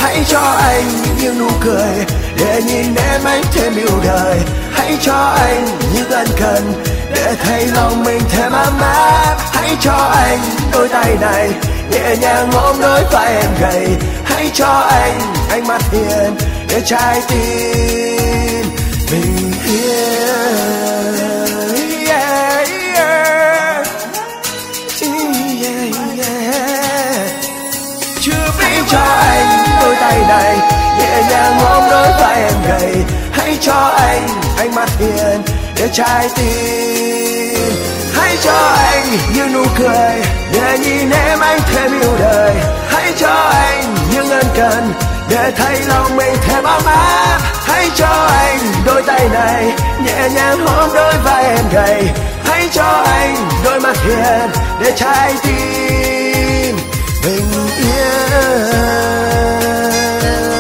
Hãy cho anh những nụ cười để nhìn em anh thêm yêu đời. Hãy cho anh những ân cần để thấy lòng mình thêm ấm áp. Hãy cho anh đôi tay này nhẹ nhàng ôm đôi vai em gầy. Hãy cho anh ánh mắt hiền để trái tim bình yên. Yeah, yeah. Yeah, yeah. Chưa biết cho anh đôi tay này nhẹ nhàng ôm đôi vai em gầy. Hãy cho anh ánh mắt hiền để trái tim. Hãy cho anh những nụ cười để nhìn em anh thêm yêu đời. Hãy cho anh những ân cần để thấy lòng mình thêm ấm áp. Hãy cho anh đôi tay này nhẹ nhàng ôm đôi vai em gầy. Hãy cho anh đôi mắt hiền để trái tim bình yên.